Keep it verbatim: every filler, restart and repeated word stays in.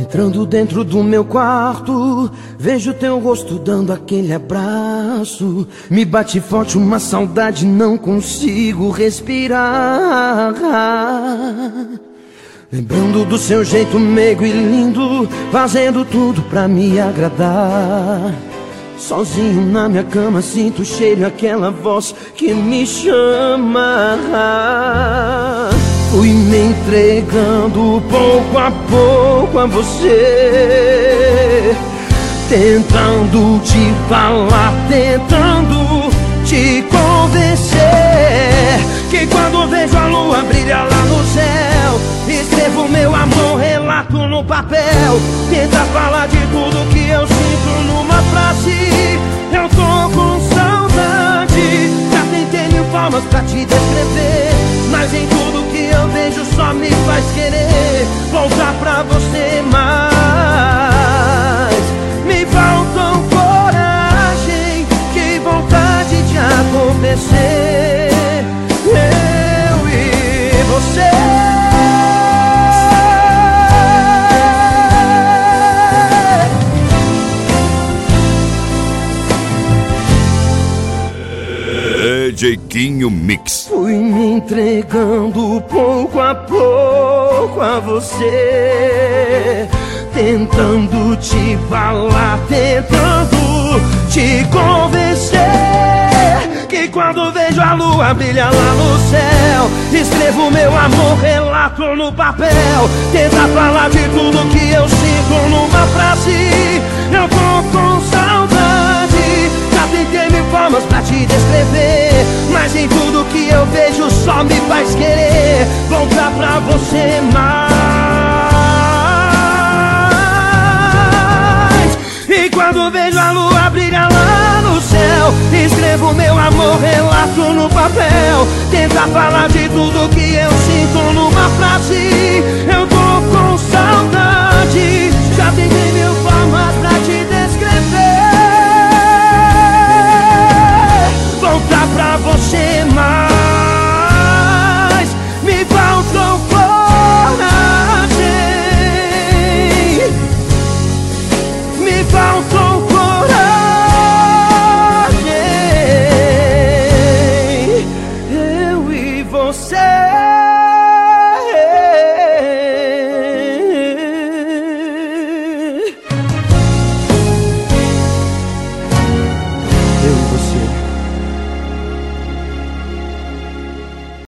Entrando dentro do meu quarto, vejo teu rosto dando aquele abraço. Me bate forte uma saudade, não consigo respirar. Lembrando do seu jeito meigo e lindo, fazendo tudo pra me agradar. Sozinho na minha cama sinto o cheiro e aquela voz que me chama. Fui me entregando pouco a pouco a você, tentando te falar, tentando te convencer que quando vejo a lua brilhar lá no céu, escrevo meu amor, relato no papel. Tenta falar de tudo que eu sinto numa frase. Eu tô com saudade, já tentei mil formas pra te descrever, mas em tudo que eu vejo só me faz querer voltar pra você. Mas me faltam coragem, que vontade de acontecer, eu e você. D J Quinho Mix. Fui me entregando pouco a pouco a você, tentando te falar, tentando te convencer que quando vejo a lua brilhar lá no céu, escrevo meu amor, relato no papel. Tenta falar de tudo que eu sinto numa frase. Eu tô com saudade, já tentei mil formas pra te descrever, mas em tudo que eu vejo só me faz querer voltar pra você. Mais e quando vejo a lua brilhar lá no céu, escrevo meu amor, relato no papel. Tenta falar de tudo que eu sinto numa frase. Eu tô com saudade, já tentei mil formas